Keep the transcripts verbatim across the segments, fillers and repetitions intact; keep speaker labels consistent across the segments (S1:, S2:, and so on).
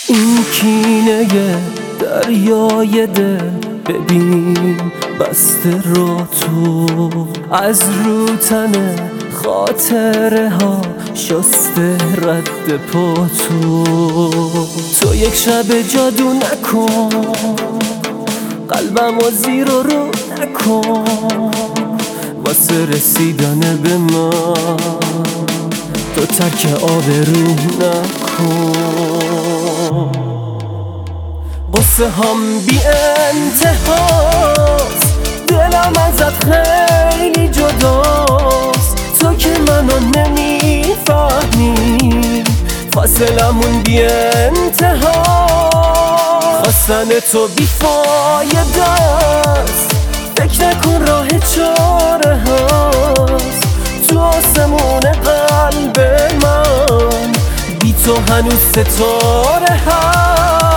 S1: این کینه دریای دل ببین بسته را تو از رو تن خاطره ها شسته رد پا تو تو یک شب جادو نکن قلبم و زیر و رو نکن واسه رسیدن به من تو ترک آبرو نکن قصه هم بی انتهاست دلم ازت خیلی جداست تو که منو نمیفهمی فاصلمون بی انتهاست خواستن تو بی فایده است فکر نکن راه چاره هست تو آسمون قلب من بی تو هنوز ستاره هست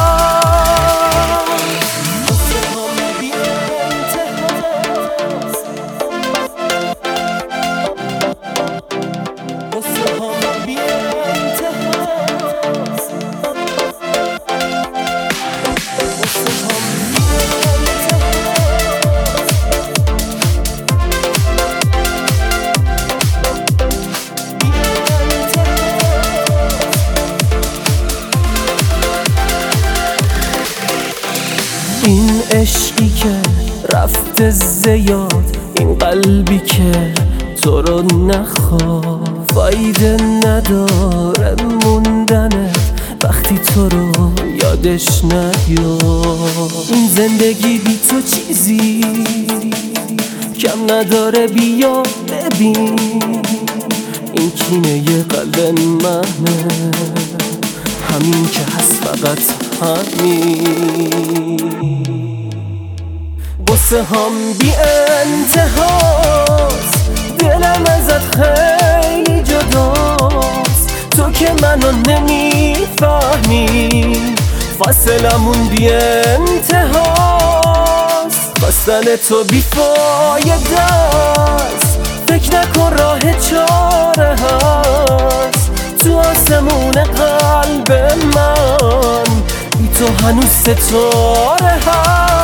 S1: این عشقی که رفته زیاد این قلبی که تو رو نخواد فایده نداره موندنت وقتی تو رو یادش نیاد این زندگی بی تو چیزی کم نداره بیا ببین این کینه قلب منه همین که هست فقط همین قصه هم بی انتهاست دلم ازت خیلی جداست تو که منو نمیفهمی فاصلمون بی انتهاست خواستن تو بی فایده است فکر نکن راه چاره هست تو آسمون قلب من بی تو هنوز ستاره هست